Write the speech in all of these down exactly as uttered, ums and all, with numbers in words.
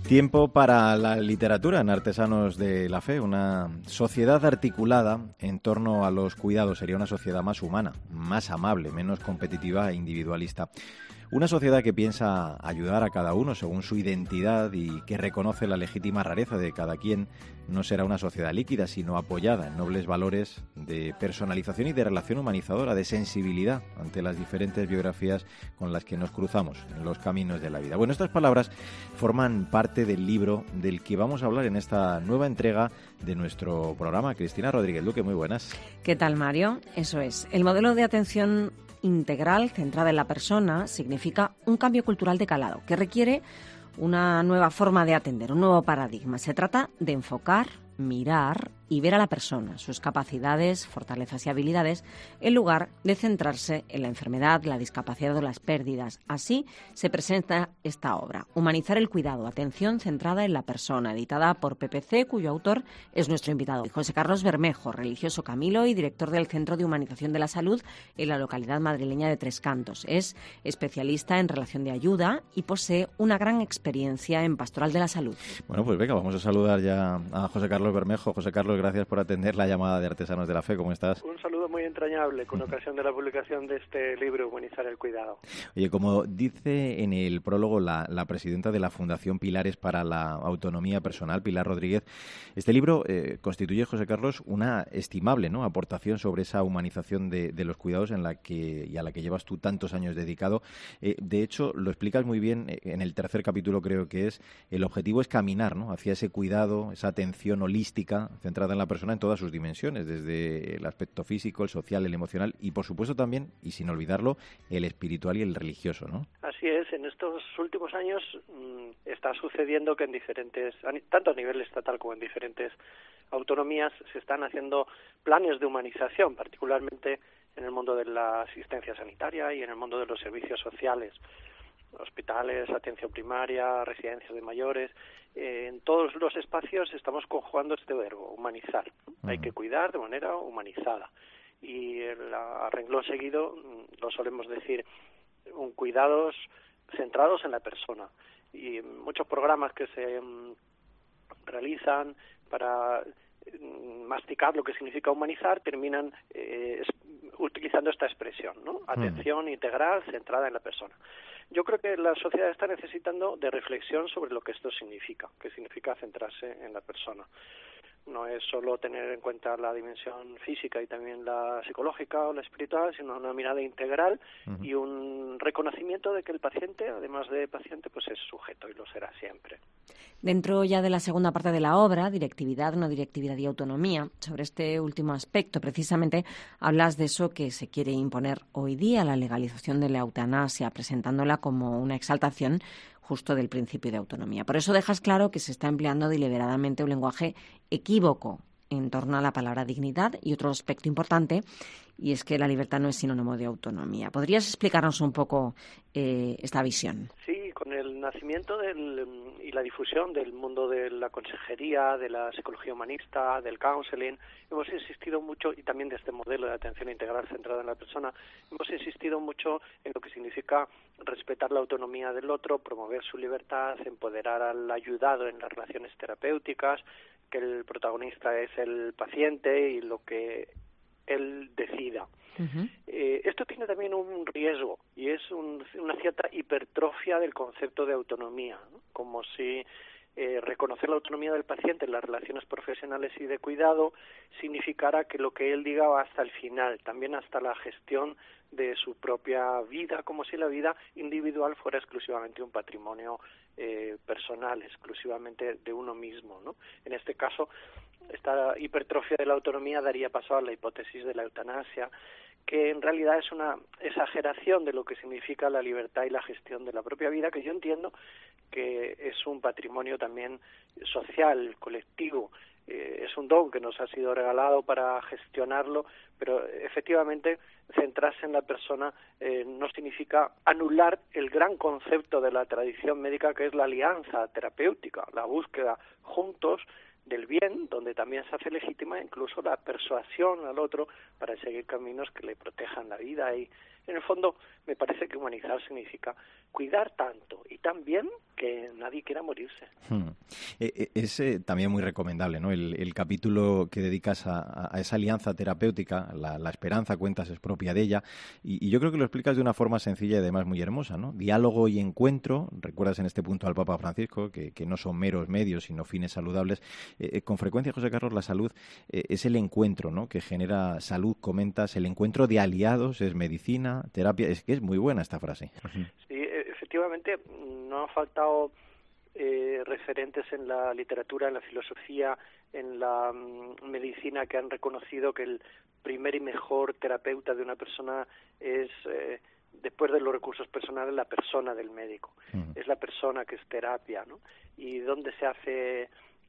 Tiempo para la literatura en Artesanos de la Fe, una sociedad articulada en torno a los cuidados. Sería una sociedad más humana, más amable, menos competitiva e individualista. Una sociedad que piensa ayudar a cada uno según su identidad y que reconoce la legítima rareza de cada quien. No será una sociedad líquida, sino apoyada en nobles valores de personalización y de relación humanizadora, de sensibilidad ante las diferentes biografías con las que nos cruzamos en los caminos de la vida. Bueno, estas palabras forman parte del libro del que vamos a hablar en esta nueva entrega de nuestro programa. Cristina Rodríguez Luque, muy buenas. ¿Qué tal, Mario? Eso es. El modelo de atención integral centrada en la persona significa un cambio cultural de calado que requiere una nueva forma de atender, un nuevo paradigma. Se trata de enfocar, mirar y ver a la persona, sus capacidades, fortalezas y habilidades, en lugar de centrarse en la enfermedad, la discapacidad o las pérdidas. Así se presenta esta obra, Humanizar el cuidado, atención centrada en la persona, editada por P P C, cuyo autor es nuestro invitado, José Carlos Bermejo, religioso Camilo y director del Centro de Humanización de la Salud en la localidad madrileña de Tres Cantos. Es especialista en relación de ayuda y posee una gran experiencia en pastoral de la salud. Bueno, pues venga, vamos a saludar ya a José Carlos Bermejo. José Carlos, gracias por atender la llamada de Artesanos de la Fe. ¿Cómo estás? Un saludo muy entrañable con ocasión de la publicación de este libro, Humanizar el cuidado. Oye, como dice en el prólogo la, la presidenta de la Fundación Pilares para la Autonomía Personal, Pilar Rodríguez, este libro eh, constituye, José Carlos, una estimable, ¿no?, aportación sobre esa humanización de, de los cuidados en la que y a la que llevas tú tantos años dedicado. Eh, de hecho, lo explicas muy bien en el tercer capítulo, creo que es, el objetivo es caminar, ¿no?, hacia ese cuidado, esa atención holística centrada en la persona en todas sus dimensiones, desde el aspecto físico, el social, el emocional y, por supuesto, también, y sin olvidarlo, el espiritual y el religioso, ¿no? Así es. En estos últimos años mmm, está sucediendo que en diferentes, tanto a nivel estatal como en diferentes autonomías, se están haciendo planes de humanización, particularmente en el mundo de la asistencia sanitaria y en el mundo de los servicios sociales, hospitales, atención primaria, residencias de mayores. Eh, en todos los espacios estamos conjugando este verbo, humanizar. Uh-huh. Hay que cuidar de manera humanizada. Y el a renglón seguido lo solemos decir, un cuidados centrados en la persona. Y muchos programas que se um, realizan para um, masticar lo que significa humanizar terminan eh, es, utilizando esta expresión, ¿no? Atención uh-huh. integral centrada en la persona. Yo creo que la sociedad está necesitando de reflexión sobre lo que esto significa, qué significa centrarse en la persona. No es solo tener en cuenta la dimensión física y también la psicológica o la espiritual, sino una mirada integral uh-huh. y un reconocimiento de que el paciente, además de paciente, pues es sujeto y lo será siempre. Dentro ya de la segunda parte de la obra, directividad, no directividad y autonomía, sobre este último aspecto, precisamente hablas de eso que se quiere imponer hoy día, la legalización de la eutanasia, presentándola como una exaltación justo del principio de autonomía. Por eso dejas claro que se está empleando deliberadamente un lenguaje equívoco en torno a la palabra dignidad y otro aspecto importante, y es que la libertad no es sinónimo de autonomía. ¿Podrías explicarnos un poco eh, esta visión? Sí, con el nacimiento del, y la difusión del mundo de la consejería, de la psicología humanista, del counseling, hemos insistido mucho, y también de este modelo de atención integral centrada en la persona, hemos insistido mucho en lo que significa respetar la autonomía del otro, promover su libertad, empoderar al ayudado en las relaciones terapéuticas, que el protagonista es el paciente y lo que él decida. Uh-huh. Eh, esto tiene también un riesgo y es un, una cierta hipertrofia del concepto de autonomía, ¿no? Como si eh, reconocer la autonomía del paciente en las relaciones profesionales y de cuidado significara que lo que él diga va hasta el final, también hasta la gestión de su propia vida, como si la vida individual fuera exclusivamente un patrimonio eh, personal, exclusivamente de uno mismo, ¿no? En este caso, esta hipertrofia de la autonomía daría paso a la hipótesis de la eutanasia, que en realidad es una exageración de lo que significa la libertad y la gestión de la propia vida, que yo entiendo que es un patrimonio también social, colectivo. Eh, es un don que nos ha sido regalado para gestionarlo, pero efectivamente centrarse en la persona eh, no significa anular el gran concepto de la tradición médica, que es la alianza terapéutica, la búsqueda juntos del bien, donde también se hace legítima incluso la persuasión al otro para seguir caminos que le protejan la vida y, En el fondo, me parece que humanizar significa cuidar tanto y tan bien que nadie quiera morirse. Hmm. Es eh, también muy recomendable, ¿no? El, el capítulo que dedicas a, a esa alianza terapéutica, la, la esperanza, cuentas, es propia de ella, y, y yo creo que lo explicas de una forma sencilla y además muy hermosa, ¿no? Diálogo y encuentro, recuerdas en este punto al Papa Francisco, que, que no son meros medios, sino fines saludables. Eh, con frecuencia, José Carlos, la salud eh, es el encuentro, ¿no? Que genera salud, comentas, el encuentro de aliados, es medicina, terapia, es que es muy buena esta frase. Sí, efectivamente, no han faltado eh, referentes en la literatura, en la filosofía, en la um, medicina que han reconocido que el primer y mejor terapeuta de una persona es, eh, después de los recursos personales, la persona del médico. Uh-huh. Es la persona que es terapia, ¿no? Y donde se hace...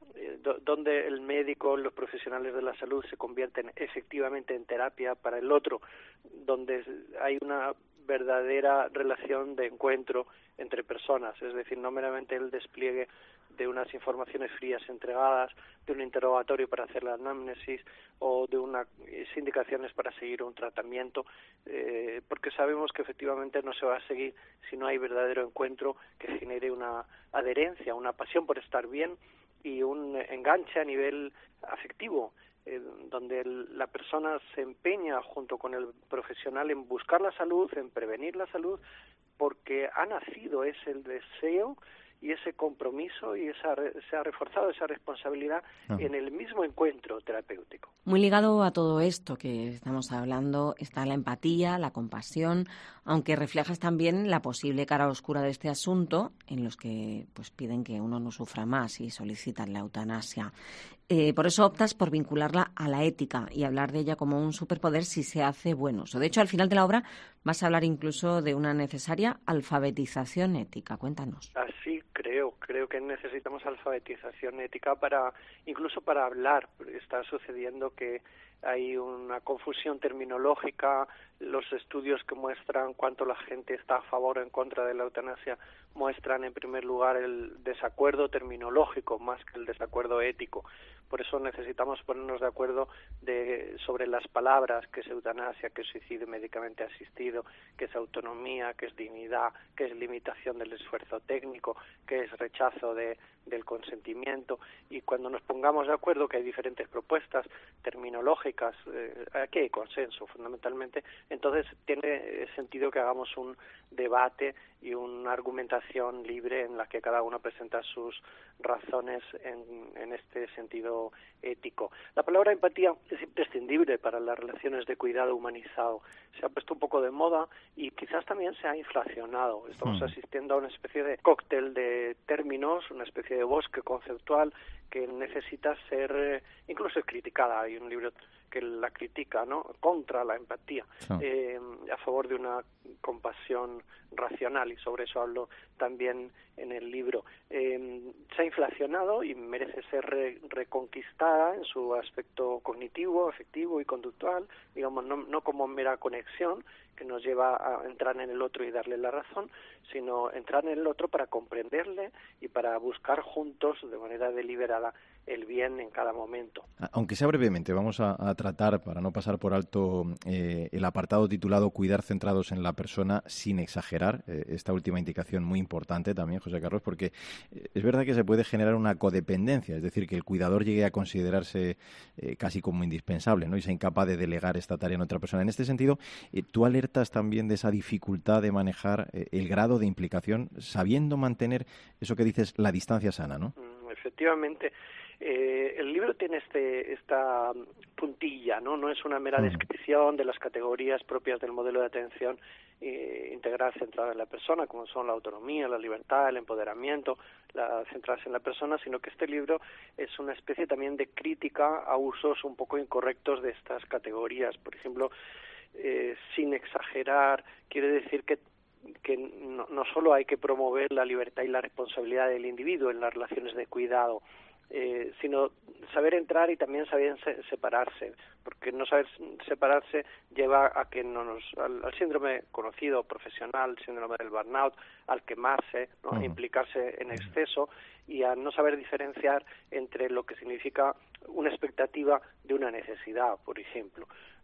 donde el médico, los profesionales de la salud se convierten efectivamente en terapia para el otro, donde hay una verdadera relación de encuentro entre personas, es decir, no meramente el despliegue de unas informaciones frías entregadas, de un interrogatorio para hacer la anamnesis o de unas indicaciones para seguir un tratamiento, eh, porque sabemos que efectivamente no se va a seguir si no hay verdadero encuentro que genere una adherencia, una pasión por estar bien y un enganche a nivel afectivo, eh, donde el, la persona se empeña junto con el profesional en buscar la salud, en prevenir la salud, porque ha nacido ese el deseo y ese compromiso y esa, se ha reforzado esa responsabilidad ah. en el mismo encuentro terapéutico. Muy ligado a todo esto que estamos hablando está la empatía, la compasión, aunque reflejas también la posible cara oscura de este asunto, en los que pues piden que uno no sufra más y solicitan la eutanasia. Eh, por eso optas por vincularla a la ética y hablar de ella como un superpoder si se hace buen uso. De hecho, al final de la obra vas a hablar incluso de una necesaria alfabetización ética. Cuéntanos. Así creo, creo que necesitamos alfabetización ética para, incluso para hablar. Está sucediendo que hay una confusión terminológica, los estudios que muestran cuánto la gente está a favor o en contra de la eutanasia muestran en primer lugar el desacuerdo terminológico más que el desacuerdo ético. Por eso necesitamos ponernos de acuerdo de, sobre las palabras, qué es eutanasia, qué es suicidio médicamente asistido, qué es autonomía, qué es dignidad, qué es limitación del esfuerzo técnico, qué es rechazo de, del consentimiento. Y cuando nos pongamos de acuerdo que hay diferentes propuestas terminológicas, eh, aquí hay consenso fundamentalmente, entonces tiene sentido que hagamos un debate y una argumentación libre en la que cada uno presenta sus razones en, en este sentido ético. La palabra empatía es imprescindible para las relaciones de cuidado humanizado. Se ha puesto un poco de moda y quizás también se ha inflacionado. Estamos mm. asistiendo a una especie de cóctel de términos, una especie de bosque conceptual que necesita ser eh, incluso criticada. Hay un libro que la critica, ¿no?, contra la empatía, sí. eh, a favor de una compasión racional, y sobre eso hablo también en el libro. Eh, se ha inflacionado y merece ser re, reconquistada en su aspecto cognitivo, afectivo y conductual, digamos, no, no como mera conexión que nos lleva a entrar en el otro y darle la razón, sino entrar en el otro para comprenderle y para buscar juntos de manera deliberada el bien en cada momento. Aunque sea brevemente, vamos a, a tratar, para no pasar por alto, eh, el apartado titulado Cuidar centrados en la persona sin exagerar. Eh, esta última indicación muy importante también, José Carlos, porque eh, es verdad que se puede generar una codependencia, es decir, que el cuidador llegue a considerarse eh, casi como indispensable, ¿no?, y sea incapaz de delegar esta tarea en otra persona. En este sentido, eh, tú alertas también de esa dificultad de manejar eh, el grado de implicación, sabiendo mantener eso que dices, la distancia sana, ¿no? Mm, efectivamente. Eh, el libro tiene este esta puntilla, ¿no? No es una mera descripción de las categorías propias del modelo de atención eh, integral centrada en la persona, como son la autonomía, la libertad, el empoderamiento, la centrarse en la persona, sino que este libro es una especie también de crítica a usos un poco incorrectos de estas categorías. Por ejemplo, eh, sin exagerar, quiere decir que que no, no solo hay que promover la libertad y la responsabilidad del individuo en las relaciones de cuidado, Eh, sino saber entrar y también saber se, separarse, porque no saber separarse lleva a que no nos al, al síndrome conocido profesional, el síndrome del burnout, al quemarse, ¿no?, uh-huh. implicarse en exceso y a no saber diferenciar entre lo que significa una expectativa de una necesidad, por ejemplo.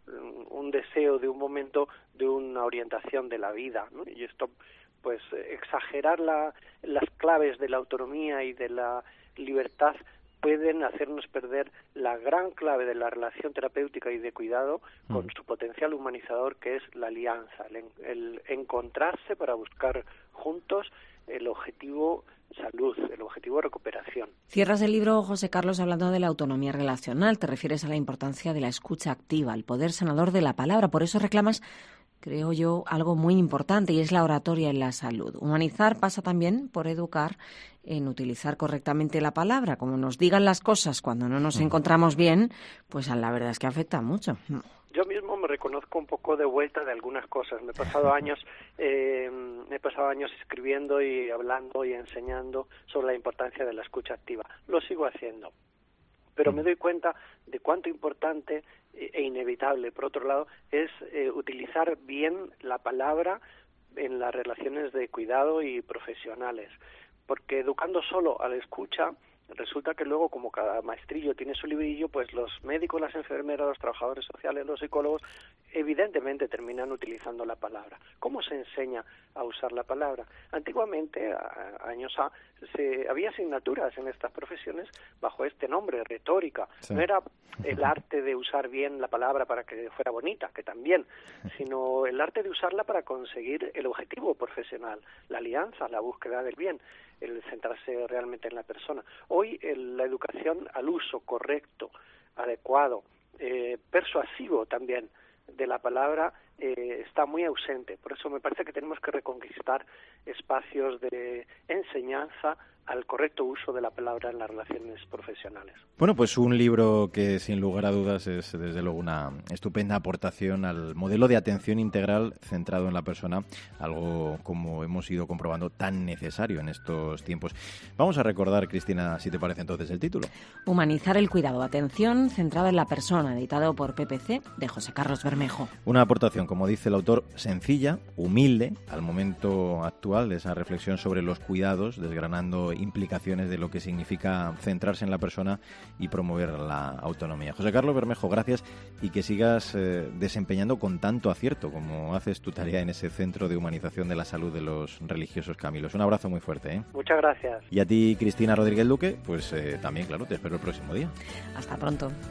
un deseo de un momento de una orientación de la vida, ¿no? Y esto, pues, exagerar la, las claves de la autonomía y de la libertad pueden hacernos perder la gran clave de la relación terapéutica y de cuidado con mm. su potencial humanizador, que es la alianza, el, el encontrarse para buscar juntos el objetivo salud, el objetivo recuperación. Cierras el libro, José Carlos, hablando de la autonomía relacional. Te refieres a la importancia de la escucha activa, el poder sanador de la palabra. Por eso reclamas, creo yo, algo muy importante, y es la oratoria en la salud. Humanizar pasa también por educar en utilizar correctamente la palabra. Como nos digan las cosas cuando no nos encontramos bien, pues la verdad es que afecta mucho. Yo mismo me reconozco un poco de vuelta de algunas cosas. Me he pasado años, eh, me he pasado años escribiendo y hablando y enseñando sobre la importancia de la escucha activa. Lo sigo haciendo, pero me doy cuenta de cuánto importante e inevitable, por otro lado, es eh, utilizar bien la palabra en las relaciones de cuidado y profesionales, porque educando solo a la escucha, resulta que luego, como cada maestrillo tiene su librillo, pues los médicos, las enfermeras, los trabajadores sociales, los psicólogos, evidentemente terminan utilizando la palabra. ¿Cómo se enseña a usar la palabra? Antiguamente, a, años A, se, había asignaturas en estas profesiones bajo este nombre, retórica. Sí. No era el arte de usar bien la palabra para que fuera bonita, que también, sino el arte de usarla para conseguir el objetivo profesional, la alianza, la búsqueda del bien, el centrarse realmente en la persona. Hoy el, la educación al uso correcto, adecuado, eh, persuasivo también de la palabra eh, está muy ausente. Por eso me parece que tenemos que reconquistar espacios de enseñanza al correcto uso de la palabra en las relaciones profesionales. Bueno, pues un libro que sin lugar a dudas es desde luego una estupenda aportación al modelo de atención integral centrado en la persona, algo, como hemos ido comprobando, tan necesario en estos tiempos. Vamos a recordar, Cristina, si te parece entonces el título. Humanizar el cuidado, atención centrada en la persona, editado por P P C, de José Carlos Bermejo. Una aportación, como dice el autor, sencilla, humilde, al momento actual de esa reflexión sobre los cuidados, desgranando implicaciones de lo que significa centrarse en la persona y promover la autonomía. José Carlos Bermejo, gracias, y que sigas eh, desempeñando con tanto acierto como haces tu tarea en ese Centro de Humanización de la Salud de los Religiosos Camilos. Un abrazo muy fuerte, ¿eh? Muchas gracias. Y a ti, Cristina Rodríguez Duque, pues eh, también, claro, te espero el próximo día. Hasta pronto.